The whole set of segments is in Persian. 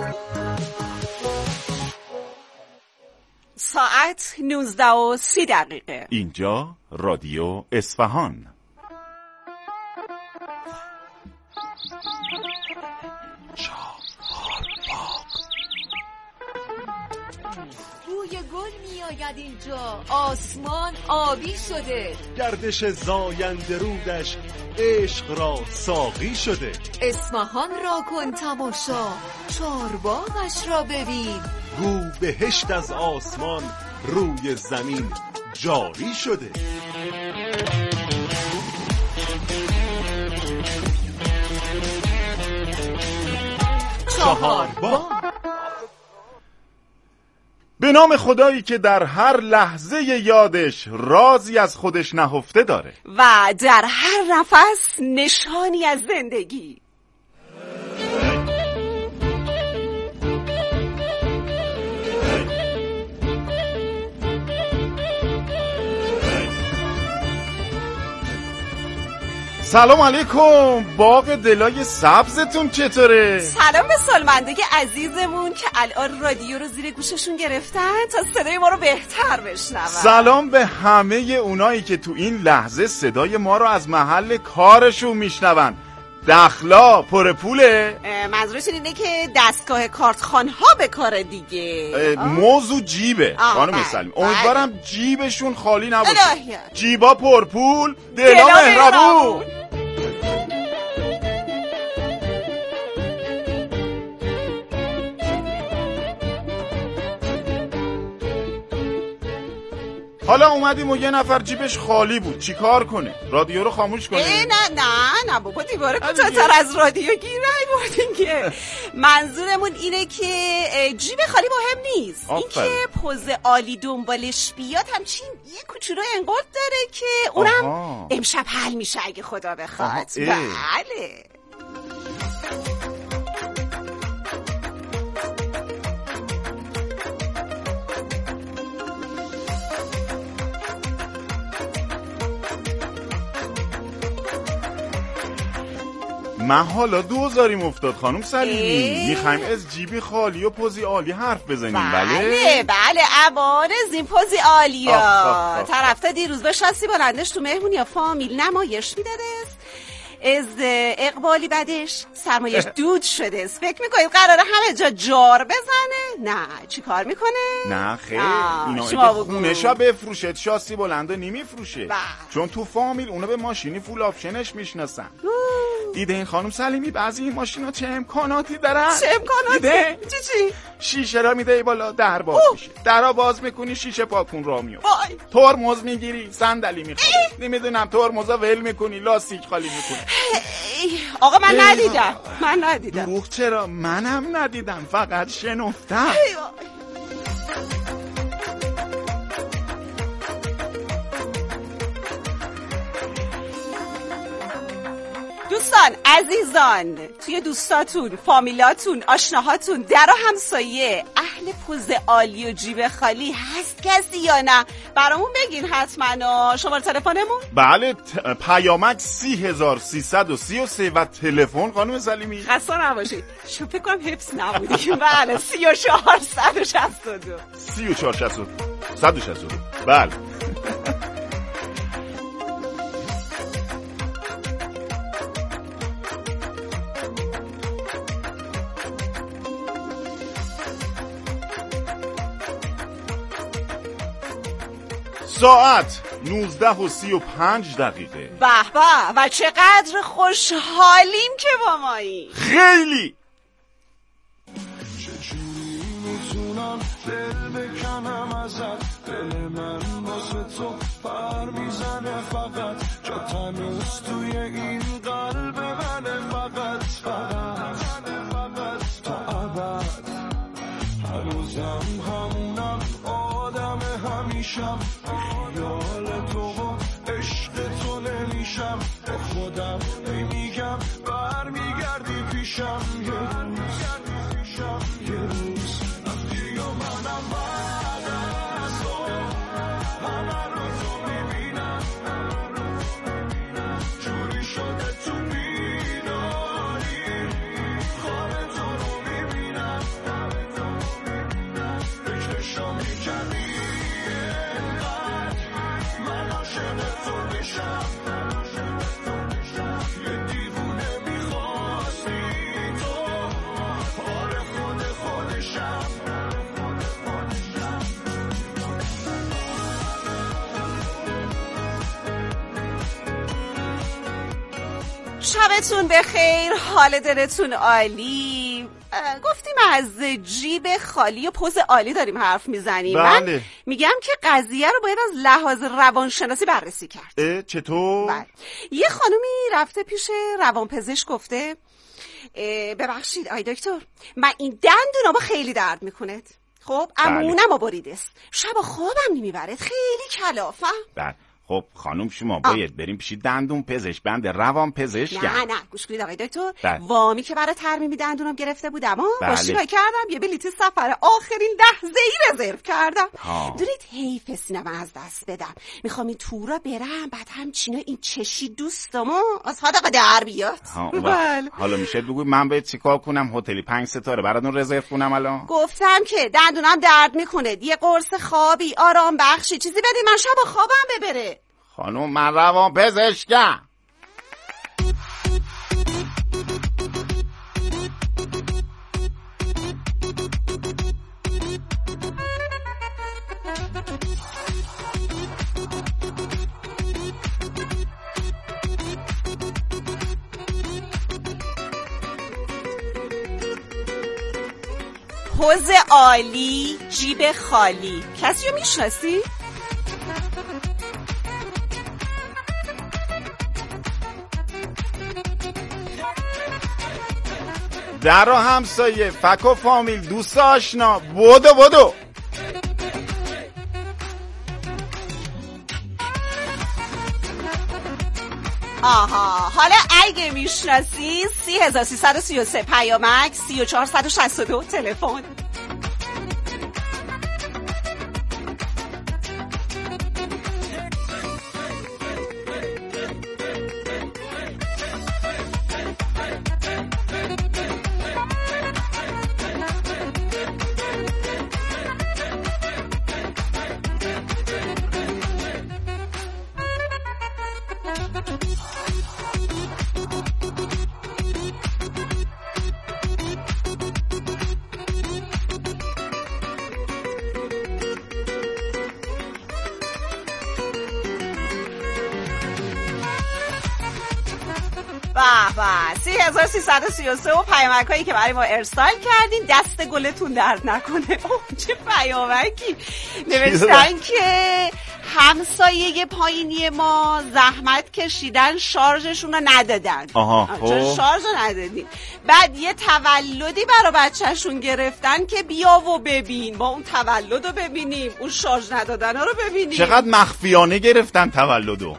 ساعت 19:30. اینجا رادیو اصفهان. روی گل می آید اینجا، آسمان آبی شده، گردش زاینده رودش عشق را ساقی شده. اصفهان را کن تماشا، چارباغش را ببین، گو بهشت از آسمان روی زمین جاری شده. چهارباغ. به نام خدایی که در هر لحظه یادش رازی از خودش نهفته داره و در هر نفس نشانی از زندگی. سلام علیکم، باغ دلای سبزتون چطوره؟ سلام به سالمندگی عزیزمون که الان رادیو رو زیر گوششون گرفتن تا صدای ما رو بهتر بشنون. سلام به همه اونایی که تو این لحظه صدای ما رو از محل کارشون میشنون. دخلا پر پوله؟ منظورتون اینه که دستگاه کارتخوان‌ها به کار دیگه. موضوع جیبه خانم سلیم. امیدوارم جیبشون خالی نباشه. جیبا پر پول، دلا مهربون. حالا اومدیم و یه نفر جیبش خالی بود، چی کار کنه؟ رادیو رو خاموش کنه؟ نه بابا، دیواره کوتاه‌تر از رادیو گیر نیاوردین که. منظورمون اینه که جیب خالی مهم نیست، این که پوز عالی دنبالش بیاد همچین یه کوچولو انقلب داره که اونم امشب حل میشه اگه خدا بخواد. بله. من حالا دوزاریم افتاد خانم سلیمی. میخوایم از جیبی خالی و پوزی عالی حرف بزنیم. بله امان از این پوزی عالی ها. طرفتا دیروز به شاسی بلندش تو مهمونی یا فامیل نمایش میداده است، از اقبالی بعدش سرمایش دود شده است. فکر میکنید قراره همه جا جار بزنه؟ نه. چی کار میکنه؟ نه خیر، اینا که خونشا بفروشه شاسی بلنده نمیفروشه، چون تو فامیل اونا به ماشینی فول آپشنش میشناسن. دیده این خانم سلیمی بعضی این ماشینا چه امکاناتی دارن؟ چه امکاناتی؟ دیده؟ چی؟ شیشه را میده بالا، در باز میشه، درا باز میکنی شیشه پاکون را میفته، ترمز میگیری صندلی میخوری، نمیدونم ترمزا ول میکنی لاستیک خالی میکنی. آقا من ندیدم. دروغ چرا؟ منم ندیدم، فقط شنفتم. دوستان عزیزان، توی دوستاتون، فامیلاتون، آشناهاتون، در و همسایه اهل پوز عالی و جیب خالی هست کسی یا نه؟ برامون بگین حتما. شماره تلفنمون؟ بله، پیامک 30333 و تلفن خانم سلیمی. خسته نباشید، شو فکر کنم حفظ نبودی. بله 34162 162. بله. ساعت 19:35. به و چقدر خوشحالیم که با مایی. خیلی. چجوری میتونم دل بکنم ازت، دل من واسه تو پر میزنه فقط، جا تنوز توی این قلب منه فقط تا ابد. هنوزم همونم آدم همیشم، خیال تو و عشق تو نمیشم، با خودم میگم برمیگردی پیشم. یه روز رفتی و منم بعد از تو، همه رو تو میبینم، جوری شده تو بیداری، خواب تو رو میبینم. شبتون بخیر، حال دلتون عالی. گفتیم از جیب خالی و پوز عالی داریم حرف میزنیم. بله. من میگم که قضیه رو باید از لحاظ روانشناسی بررسی کرد. چطور؟ بله. یه خانومی رفته پیش روانپزشک، گفته ببخشید آی دکتر، من این دندونامو خیلی درد میکنه. خب امونمو بریدس، شب خوابم نمیبرد، خیلی کلافم. بله. خب خانم شما باید بریم پیش دندون پزشک، بنده روان پزشک. نه گوش کنید آقای دکتر. وامی که برای ترمیم دندونم گرفته بودم با شیوه کردم، یه بلیت سفر آخرین لحظه‌ای رزرو کردم. دونید حیف سینما از دست بدم، میخوام این تورا برم، بعد همچینا این چشی دوستمو از حداقل در بیاد. حالا میشه بگوی من باید چیکار کنم؟ هتلی 5 ستاره براتون رزرو کنم الان؟ گفتم که دندونم درد میکنه، یه قرص خوابی آرام بخشی چیزی بدید من شب خوابم ببره. خانم من روان پزشکم. پوز عالی، جیب خالی. کسی رو میشناسی؟ در و همسایه، فک و فامیل، دوست آشنا، بدو. آها، حالا اگه میشناسی 30333 پیامک 3462 تلفن. به 3333 و پیامکایی که برای ما ارسال کردین، دست گلتون درد نکنه. چه پیامکی نوشتن که همسایه پایینی ما زحمت کشیدن شارژشون رو ندادن. چون شارژ رو ندادین، بعد یه تولدی برای بچهشون گرفتن که بیا و ببین، ما اون تولد رو ببینیم، اون شارژ ندادن رو ببینیم. چقدر مخفیانه گرفتن تولدو.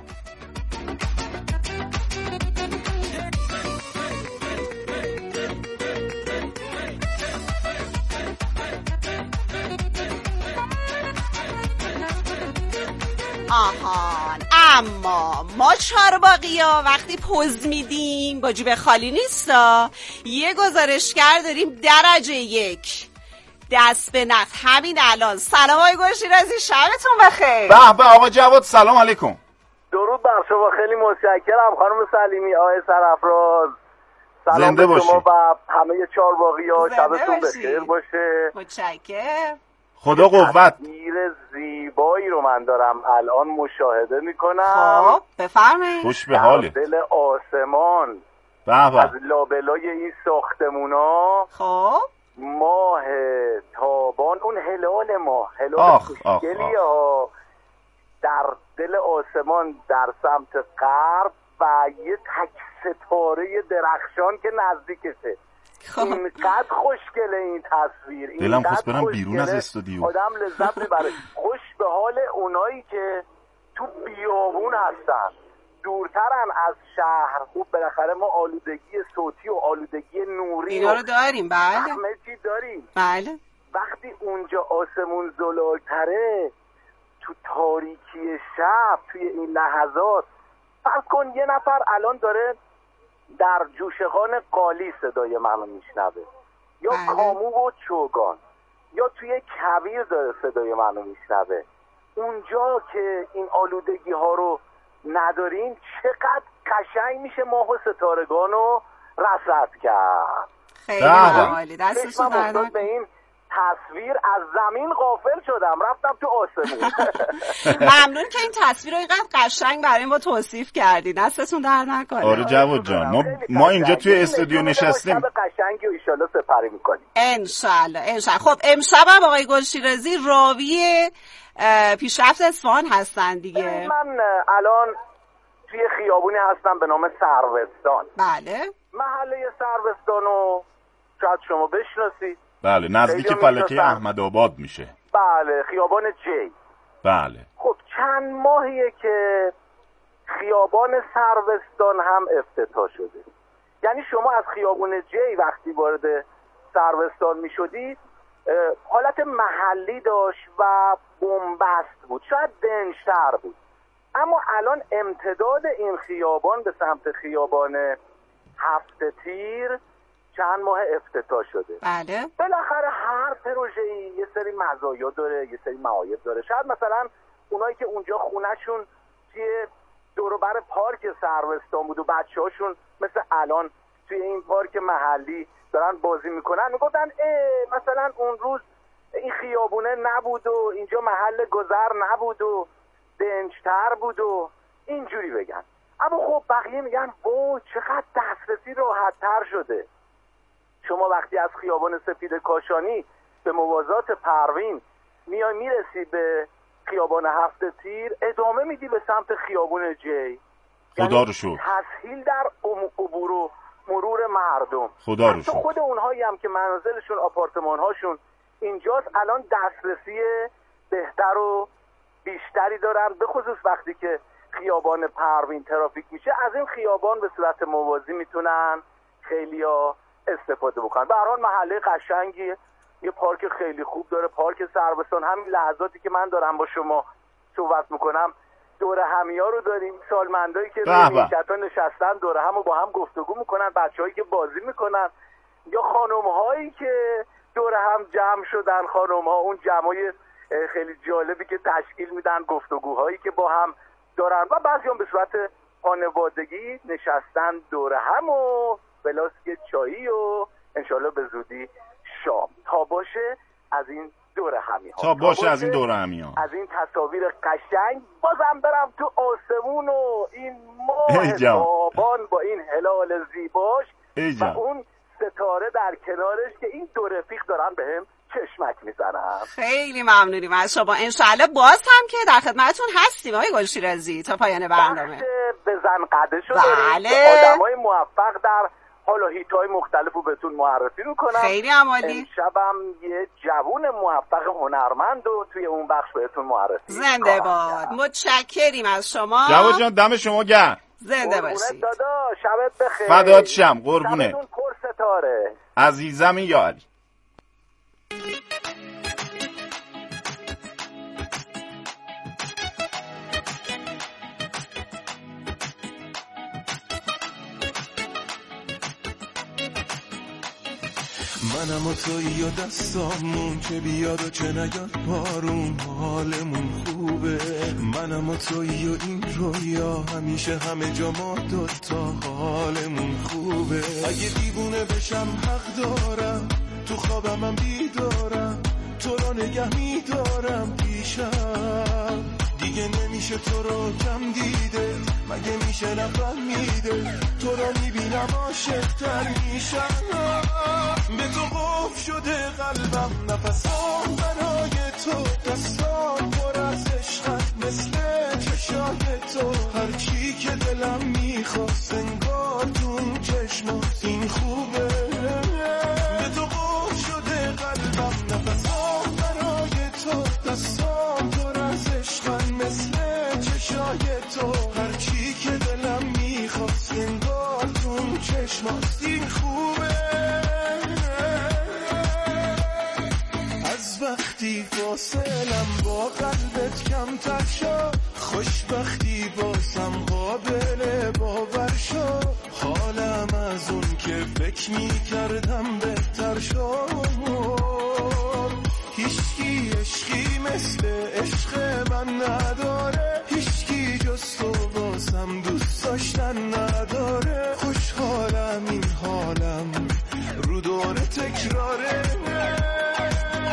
آهان، اما ما چارباقیا وقتی پوز میدیم با جیب خالی نیستا. یه گزارشگر داریم درجه 1 دست به نقد همین الان. سلام آقای گلشیرازی، شبتون بخیر. به آقا جواد سلام علیکم. درود بر شما، خیلی متشکرم خانم سلیمی، آقای سرافراز. سلام به شما و همه چارباقیا، شبتون بخیر باشه. متشکرم. خدا قوت. تصویر زیبایی رو من دارم الان مشاهده میکنم. خب بفرمایید. خوش به حاله. دل آسمان، از لابلای این ساختمونا، خب ماه تابان، اون هلال ماه، هلال خوشگلی ها در دل آسمان در سمت غرب و یه تک ستاره درخشان که نزدیکشه. اینقدر خوشگله این تصویر، دلم خواست برم بیرون از استودیو، آدم لذت میبره. خوش به حال اونایی که تو بیابون هستن، دورترن از شهر. خوب بالاخره ما آلودگی صوتی و آلودگی نوری اینا رو داریم. بله همه چی داریم. بله. وقتی اونجا آسمون زلالتره، تو تاریکی شب، توی این لحظات، فرض کن یه نفر الان داره در جوشقان قالی صدای منو میشنوه، یا کامو و چوگان، یا توی کویر داره صدای منو میشنوه. اونجا که این آلودگی ها رو نداریم، چقدر قشنگ میشه ماه و ستارگان رو رصد کرد. خیلی عالی، دستشون به این تصویر از زمین غافل شدم، رفتم تو آسمون. ممنون که این تصویر رو اینقدر قشنگ برای ما توصیف کردید، دستتون در نکنه. آره جواد جان، ما اینجا توی استودیو نشستیم، شب قشنگی و ایشالله سپری میکنیم انشالله. خب امشب هم آقای گلشیرازی راوی پیشرفت اصفهان هستن دیگه. من الان توی خیابونی هستم به نام سروستان. بله. محله سروستانو شاید شما بشناسید. بله، نزدیک فلکه احمدآباد میشه. بله، خیابان جی. بله. خب چند ماهیه که خیابان سروستان هم افتتاح شده. یعنی شما از خیابان جی وقتی وارد سروستان میشدید حالت محلی داشت و بنبست بود، شاید دنج‌تر بود. اما الان امتداد این خیابان به سمت خیابان هفت تیر چند ماه افتتاح شده. بله. بالاخره هر پروژه‌ای یه سری مزایا داره، یه سری معایب داره. شاید مثلا اونایی که اونجا خونه‌شون توی دور و بر پارک سروستان بود و بچه‌هاشون مثل الان توی این پارک محلی دارن بازی میکنن، میگفتن مثلا اون روز این خیابونه نبود و اینجا محل گذر نبود و دنج‌تر بود و اینجوری بگن. اما خب بقیه میگن وای چقدر دسترسی راحت‌تر شده. شما وقتی از خیابان سپید کاشانی به موازات پروین میای میرسی به خیابان هفت تیر، ادامه میدی به سمت خیابان جی. خدا رو شکر. تسهیل در عبور و مرور مردم. خدا رو شکر. خود اونهایی هم که منازلشون آپارتمان هاشون اینجاست الان دسترسی بهتر و بیشتری دارن، به خصوص وقتی که خیابان پروین ترافیک میشه از این خیابان به صورت موازی میتونن خیلیا استفاده بکنن. به هر حال محله قشنگی، یه پارک خیلی خوب داره پارک سروستان. همین لحظاتی که من دارم با شما صحبت میکنم دور همیا رو داریم، سالمندایی که روی نیمکت‌ها نشستن دور هم و با هم گفتگو میکنن، بچه‌هایی که بازی میکنن یا خانم‌هایی که دور هم جمع شدن. خانم‌ها اون جمعای خیلی جالبی که تشکیل میدن، گفتگوهایی که با هم دارن و بعضی‌ها به صورت خانوادگی نشستن دور هم و بلاسک چایی و انشالله به زودی شام تا باشه از این دور همی ها، تا باشه از این دور همی ها، از این تصاویر قشنگ. بازم برم تو آسمون و این ماه تابان با این هلال زیباش و اون ستاره در کنارش که این دو رفیق دارن به هم چشمک میزنن. خیلی ممنونیم از شما. انشالله باز هم که در خدمتتون هستیم آقای گلشیرازی تا پایان برنامه. بزن قدش رو بله. آدمای موفق در حالا هیت‌های مختلف رو بهتون معرفی میکنم. خیلی عالی. امشبم یه جوون موفق هنرمند رو توی اون بخش بهتون معرفی زنده باد. متشکریم از شما جواد جان، دم شما گرم. زنده باشید دادا، شبت بخیر. فدات شم قربونه. شبتون پر ستاره عزیزم یا علی. منم و تویی و دستامون که بیاد و چه نگاد بارون حالمون خوبه. منم و تویی و این رویا همیشه همه جا ما دوتا حالمون خوبه. اگه دیوونه بشم حق دارم تو خوابم هم بیدارم تو رو نگه میدارم پیشم دیگه نمیشه تو رو کم دیده مگه میشه نفهمیده تو رو میبینم عاشق‌تر میشم به تو قفل شده قلبم نفسام برای تو دستام پر از عشقت مثل چشای تو هرچی که دلم میخواست انگار تو چشمات این خوبه به تو قفل شده قلبم نفسام برای تو دستام پر از عشقت مثل چشای تو هرچی که دلم میخواست انگار تو چشمات این خوبه از وقتی فاصلم با قلبت کمتر شد خوشبختی بازم قابل باور شد حالم از اون که فکر میکردم بهتر شد هیچکی عشقی مثل عشق من نداره هیچکی جز تو بازم دوست داشتن نداره خوشحالم این حالم رو دور تکراره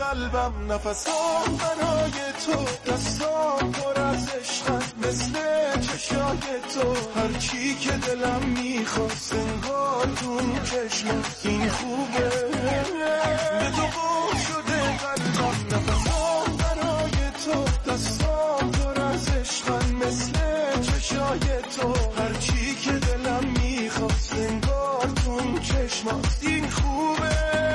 قلبم، نفسام برای تو، دستام پر از عشقم مثل چشای تو، هرچی که دلم میخواست انگار تو چشمات این خوبه، به تو گم شده قلبم، نفسام برای تو، دستام پر از عشقم مثل چشای تو، هرچی که دلم میخواست انگار تو چشمات این خوبه.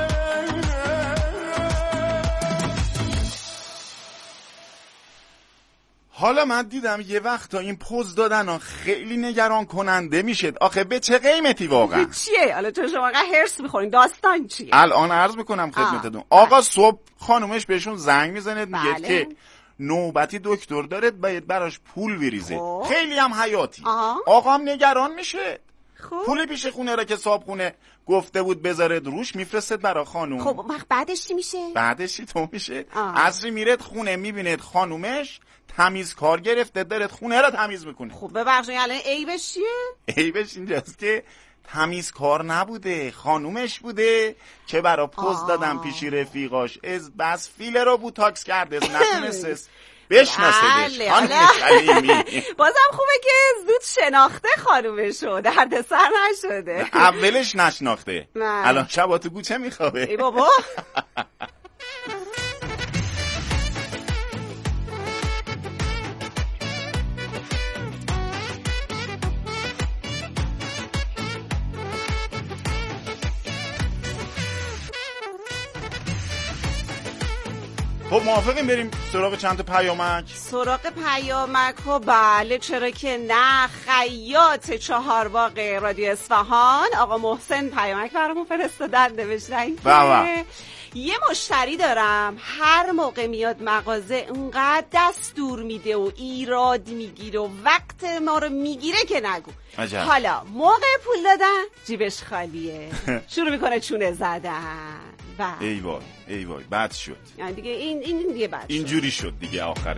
حالا من دیدم یه وقت تا این پوز دادن خیلی نگران کننده میشه. آخه به چه قیمتی واقعا؟ چیه؟ حالا تو شما واقعا هرس میخورین، داستان چیه؟ الان عرض میکنم خدمتتون. آقا صبح خانومش بهشون زنگ میزنه میگه که نوبتی دکتر داره باید براش پول بریزه. خیلی هم حیاتی. آقا هم نگران میشه. پول پیش خونه را که صابخونه گفته بود بذارد روش میفرستد برای خانوم. خب بعدش چی میشه؟ بعدش چی تو میشه؟ عصری میرد خونه میبیند خانومش تمیز کار گرفته دارد خونه را تمیز میکنه. خب ببخشید الان عیبش چیه؟ عیبش اینجاست که تمیز کار نبوده، خانومش بوده که برای پوز دادن پیشی رفیقاش از بس فیله رو بوتاکس کرده نتونست بشناسدش. خانم سلیمی بازم خوبه که زود شناخته خانومشو، دردسر نشده. اولش نشناخته، الان شبا تو گوچه میخوابه. ای بابا خب موافقیم بریم سراغ چند تا پیامک؟ سراغ پیامک ها بله چرا که نه. خیاط چهارباغ رادیو اصفهان آقا محسن پیامک برامون فرستادن، نوشتن که یه مشتری دارم هر موقع میاد مغازه اونقدر دستور میده و ایراد میگیره و وقت ما رو میگیره که نگو. حالا موقع پول دادن جیبش خالیه، شروع میکنه چونه زدن. ای وای ای وای بد شد. یعنی دیگه این دیگه بد شد. اینجوری شد دیگه آخرش.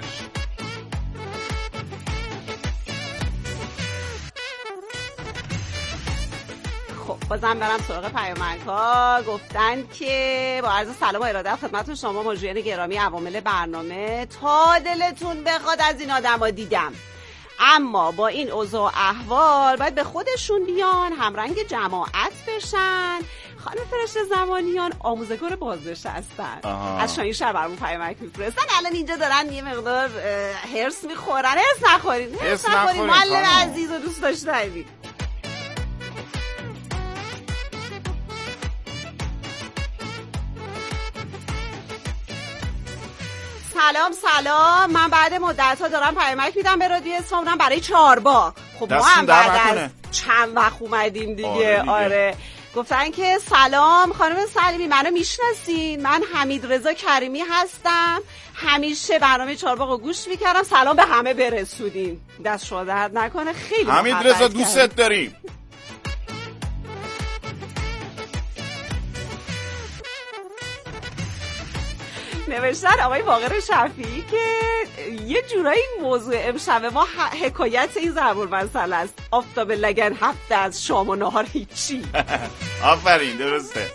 خب بازم برم سراغ پیامک ها. گفتن که با عرض سلام و ارادت خدمت شما مجریان گرامی عوامل برنامه، تا دلتون بخواد از این آدما دیدم، اما با این اوضاع و احوال باید به خودشون بیان، همرنگ جماعت بشن. خانم فرشته زمانیان آموزگار بازنشستن از شاهین شهر برامون پیامک میفرستن. الان اینجا دارن یه مقدار هرس میخورن. هرس نخورین معلم عزیز و دوست داشتنی. سلام من بعد مدت ها دارم پیامک میدم به رادیو اصفهان برای چهارباغ. خب ما هم بعد از چند وقت اومدیم دیگه. آره گفتن که سلام خانم سلیمی، منو میشناسین؟ من حمید رضا کریمی هستم، همیشه برنامه چهارباغ رو گوش میکردم، سلام به همه برسونین. دست شما درد نکنه، خیلی حمید رضا دوستت داریم. نوشتن آقای باقر شفیعی که یه جورایی موضوع امشب ما حکایت این ضرب المثل است، آفتاب لگن هفته از شام و نهار هیچی. آفرین درسته.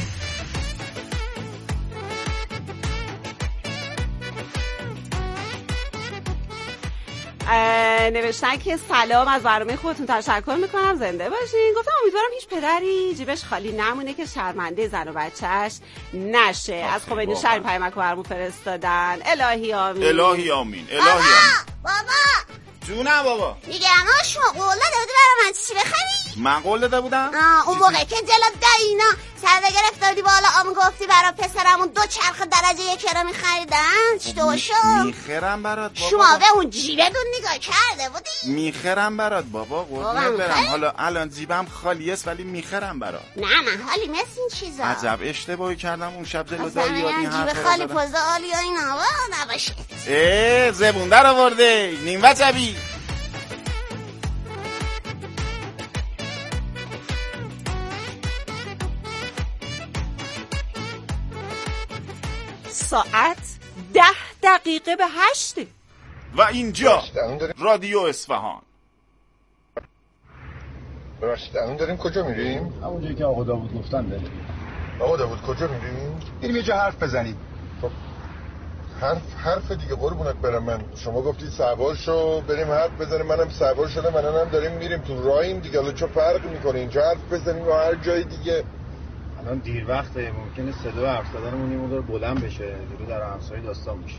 نوشتن که سلام از برنامه خودتون تشکر میکنم، زنده باشین. گفتم امیدوارم هیچ پدری جیبش خالی نمونه که شرمنده زن و بچهش نشه. از خمینی شهر پیامک برامون فرستادن. الهی آمین. الهی آمین. الهی آمین. بابا جونم بابا. میگم شما قول داده بودی برای من چی بخری؟ من قول داده بودم؟ اون موقع که جلو دینا سرده گرفته بودی بالا آمون گفتی برای پسرمون 2 چرخ درجه 1 رو میخریدن. چطور شد؟ میخرم برات بابا. شما به اون جیبتون نگاه کرده بودی؟ میخرم برات بابا قربونت برم. حالا الان جیبم خالی است ولی میخرم برات. نه من حالی مثل این چیزا. عجب اشتباهی کردم اون شب جلو دایی یاد این حرفا جیب خالی پوز عالی و اینا نباشه. زبون در آورده نیم وجبی. ساعت 10 دقیقه به 8 و اینجا رادیو اصفهان. راستی الان داریم کجا میریم؟ همونجایی که آقا داوود گفتن بریم. آقا داوود کجا میریم؟ بریم یه جا حرف بزنیم. حرف دیگه قربونت برم. من شما گفتید سوار شو بریم حرف بزنیم، منم سوار شدم، منم داریم میریم تو راهیم دیگه. حالا چه فرقی میکنه اینجا حرف بزنیم یا هر جای دیگه؟ الان دیر وقته، ممکنه صدا حرف زدنمون یه مقدار بلند بشه، دیگه در همسایه داستان میشه.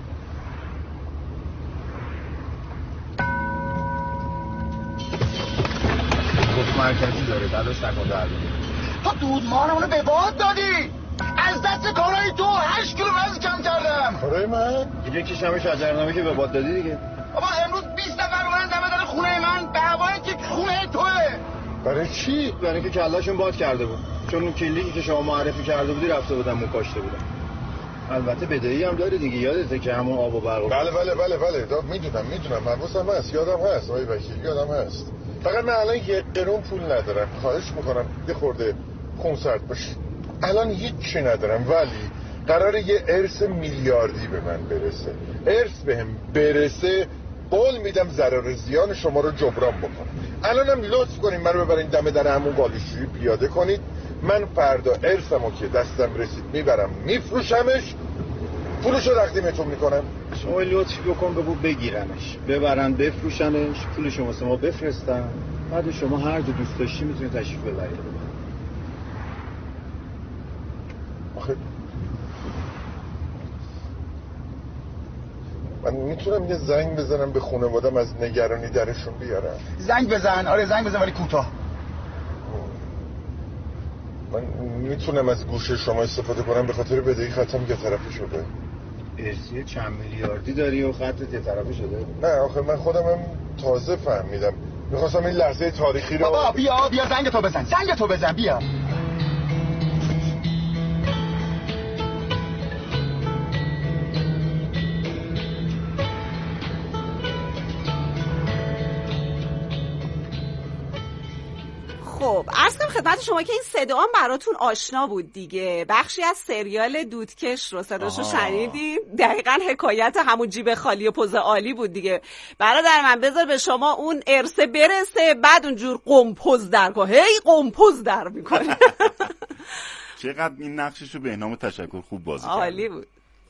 گفت مرکزی داره، دلش نکن در تو دودمانمونو به باد دادی. از دست کارهای تو 8 کیلو وزن کم کردم. کارهای من؟ دیگه کشم شجرنامه که به باد دادی دیگه. بابا امروز 20 نفر اومدن دم در خونه من به هوای که خونه توه. برای چی؟ برای اینکه کله‌شون باد کرده بود، چون اون کلیکی که شما معرفی کرده بودی رفته بودن مکاشته بودن. البته بدهی هم داره دیگه، یادته که همون آب و برق. بله میدونم حواسم هست، یادم هست آقای وکیل، یادم هست. فقط من الان یک قرون پول ندارم، خواهش میکنم یه خورده کنسرت باشه. الان هیچی ندارم، ولی قراره یه ارث میلیاردی به من برسه. ارث بهم برسه قول میدم ضرر زیان شما رو جبران بکنم. الانم لطف کنین منو ببرین دم در همون قالیشویی پیاده کنید. من فردا ارثمو که دستم رسید میبرم میفروشمش، پولشو تقدیمتون میکنم. شما لطف بکن بگو بگیرنش، ببرن بفروشنش، پولشو واسه ما بفرستن، بعد شما هر جا دوست داشتی میتونی تشریف ببرید. آخه من میتونم یه زنگ بزنم به خانوادم از نگرانی درشون بیارم؟ زنگ بزن، آره زنگ بزن ولی کوتاه. من میتونم از گوشه شما استفاده کنم به خاطر بدهی خطم یه طرفه شده. ارثی چند میلیاردی داری و خطت یه طرفه شده؟ نه آخه من خودم هم تازه فهمیدم، میخواستم این لحظه تاریخی رو. بابا بیا زنگ تو بزن بیا. خب عرض کنم خدمت شما که این صدا هم براتون آشنا بود دیگه، بخشی از سریال دودکش رو صداشو شنیدیم، دقیقاً حکایت همون جیب خالی و پوز عالی بود دیگه. برادر من بذار به شما اون ارثه برسه، بعد اونجور قمپوز در کن، هی قمپوز در میکنه. چقدر این نقششو بهنام تشکر خوب بازی کرد، عالی بود.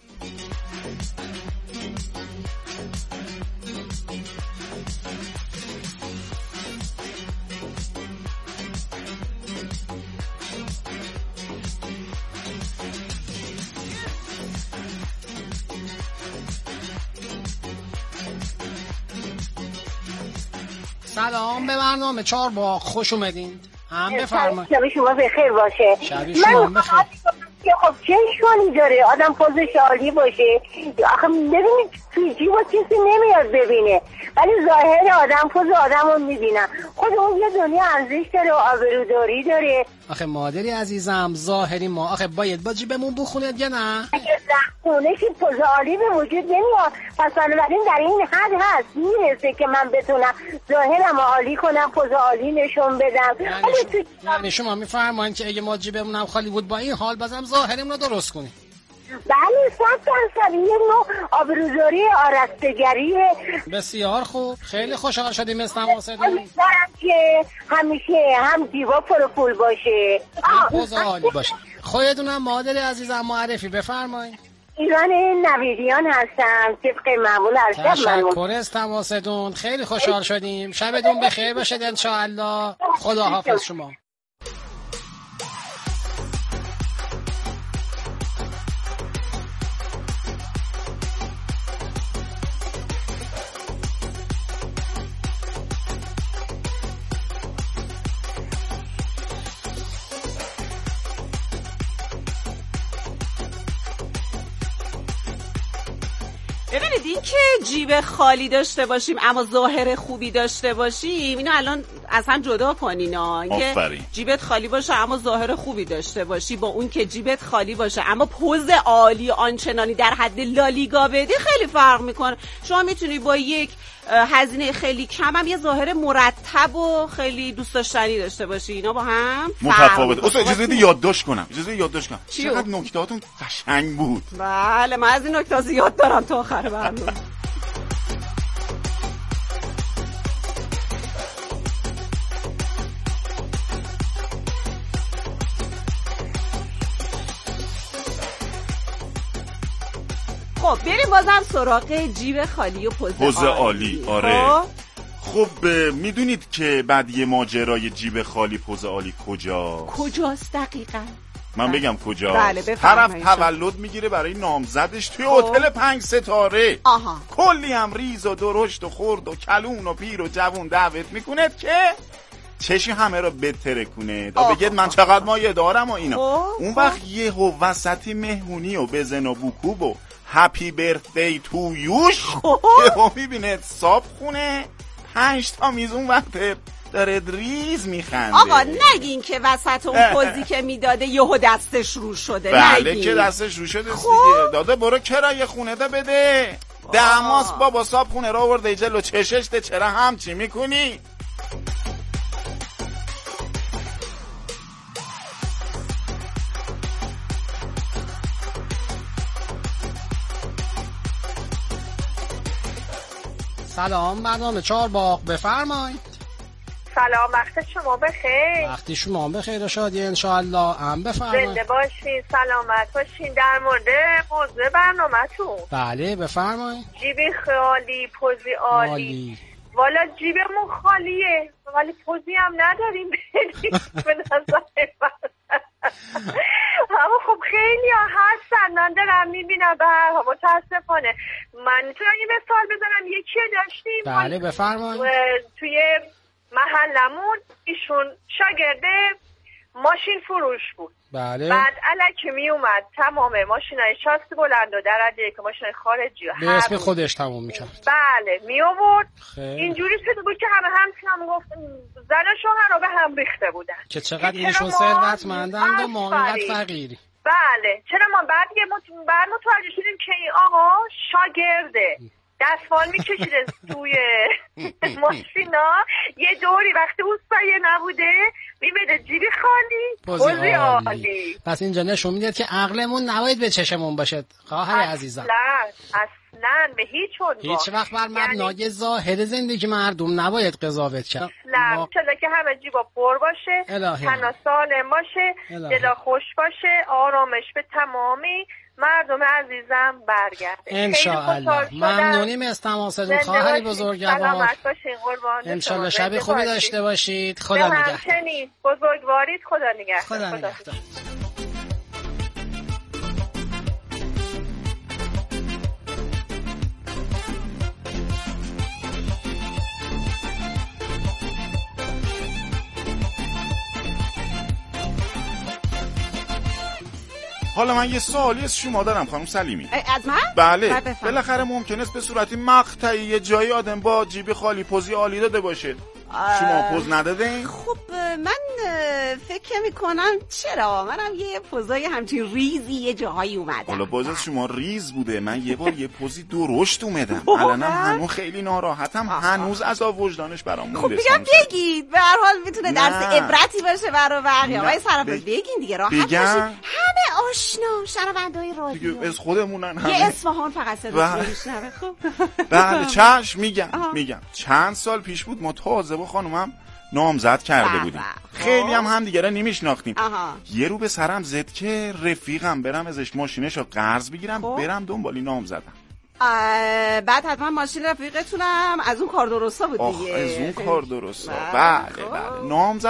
سلام به برنامه چهارباغ، خوش اومدین. هم بفرمایید. شب شما بخیر باشه. شب شما بخیر. خب چه اشکالی داره آدم پوزش عالی باشه؟ آخه ببینید توی جیبا کسی نمیاد ببینه، ولی ظاهر آدم پوز آدم رو میبینن. خود اون یه دنیا ارزش داره و آبروداری داره. آخه مادری عزیزم ظاهری ما آخه باید با جیبمون بخونه یا نه؟ اگه رختونه که پوز عالی به وجود نمیاد، پس بنابراین در این حد هست میرسه که من بتونم ظاهرم عالی کنم، پوز عالی نشون بدم. یعنی شما میفرمایید که اگه ما جیبمون هم خالی بود با این حال بازم ظاهرمون رو درست کنیم؟ بله 100% یه نوع آبروزاری آرستگریه. بسیار خوب، خیلی خوشحال شدیم استماسدون. امیدوارم که همیشه هم جیبا پر پول باشه، هم پوز عالی باشه. خودتونم مادر عزیزم معرفی بفرمایید. ایران نویدیان هستم، طبق معمول هر شب. تشکر از تماستون، خیلی خوشحال شدیم. شبتون بخیر باشه انشاءالله. خدا حافظ شما. ببینید این که جیب خالی داشته باشیم اما ظاهر خوبی داشته باشیم، اینو الان اصلا جدا کنین ها. اینکه جیبت خالی باشه اما ظاهر خوبی داشته باشی با اون که جیبت خالی باشه اما پوز عالی آنچنانی در حد لالیگا بدی خیلی فرق میکنه. شما میتونی با یک هزینه خیلی کم هم یه ظاهر مرتب و خیلی دوست داشتنی داشته باشی. اینا با هم متفاوته. اجازه بدید یادداشت کنم. چقدر نکتهاتون قشنگ بود. بله من از این نکته زیاد دارم تا آخر برنامه. خب بریم بازم سراغ جیب خالی و پوز عالی. آره. خب میدونید که بعد یه ماجرای جیب خالی پوز عالی کجاست دقیقاً؟ من بگم کجا؟ بله طرف تولد میگیره برای نامزدش توی هتل 5 ستاره. کلی هم ریز و درشت و خرد و کلون و پیر و جوون دعوت میکنه که چشی همه رو بترکونه تا بگید من چقدر مایه دارم و اینا. اون وقت یه وسطی مهمونی و بزن و بوکوب و هپی برثدی تو یوش که میبینه صاحب خونه 5 تا میز اون وقت داره ریز میخنده. آقا نگین که وسط اون پوزی که میداده یهو دستش رو شده. بله که دستش رو شده دیگه. داده برو کرایه خونه ده بده. دماس بابا صاحب خونه را آورده جلو چشش ده، چرا همچی میکنی؟ سلام، برنامه چهارباغ بفرمایید. سلام، وقت شما بخیر. وقتی شما بخیر و شادی انشاءالله. هم بفرمایید. زنده باشین، سلامت باشین. در مورد موضوع برنامه‌تون بله بفرمایید. جیبی خالی پوزی عالی. والا جیبمون خالیه ولی پوزی هم نداریم به نظر من. اما خب خیلی ها هستن، من دارم میبینم به هر حال متاسفانه. من میتونم یه مثال بزنم. یکی داشتیم بله بفرمایید توی محلمون، ایشون شاگرده ماشین فروش بود. بله. بعد الکی می اومد تمام ماشینای شاسی بلند و درجه که ماشینای خارجی به اسم خودش تموم میکرد. بله می آورد. اینجوری شده بود که همه هم گفت زن و شوهر رو به هم ریخته بودن که چقدر اینشون ثروتمندند و ما اینقدر فقیری. بله چرا ما بعد متوجه شدیم که این آقا شاگرده دستمال میکشیده توی ماشینا، یه دوری وقتی اوستایه نبوده میبده جیبی خالی پوزی عالی. پس اینجا نشون میده که عقلمون نباید به چشمون باشه خواهر عزیزم. اصلا به هیچ وقت بر مبنای ظاهر زندگی مردم نباید قضاوت کرد. اصلا چرا که همه جیبا پر باشه، تنها سالم باشه، دلا خوش باشه، آرامش به تمامی مردم عزیزم برگرده. انشاءالله. ممنونیم از تماستون خواهر بزرگوار. سلامت باشین قربان. انشاءالله شب خوبی داشته باشید. خدا نگهدار. بزرگوارید. خدا نگهدار. خدا نگهدار. حالا من یه سوالی از شما دارم خانم سلیمی. از من؟ بله. بالاخره ممکنه به صورت مقطعی یه جایی آدم با جیب خالی پوزی عالی داده باشه. شما پوز ندادین؟ خب من فکر میکنم چرا منم یه پوزای همچین ریزی یه جاهایی اومدم. حالا باز شما ریز بوده. من یه بار یه پوزی درشت اومدم. الانم هنوز خیلی ناراحتم. هنوز عذاب وجدانش برام مونده. خب بگم بگید به هر حال میتونه درس عبرتی باشه برای بقیه. آقای سرافراز بگین دیگه راحت باشید. همه آشنا شنونده‌های رادیو دیگه از خودمونن همه. یه اصفهان فقط صدا میشنوه. خب بله چشم میگم چند سال پیش بود ما تازه با خانومم نامزد کرده بودیم. خیلی هم دیگه را نمیشناختیم. یه رو به سرم زد که رفیقم برم ازش ماشینشو قرض بگیرم برم دنبالی نامزدم. بعد حتما ماشین رفیقتونم از اون کار درستا بود دیگه. از اون کار درستا. بله نامزد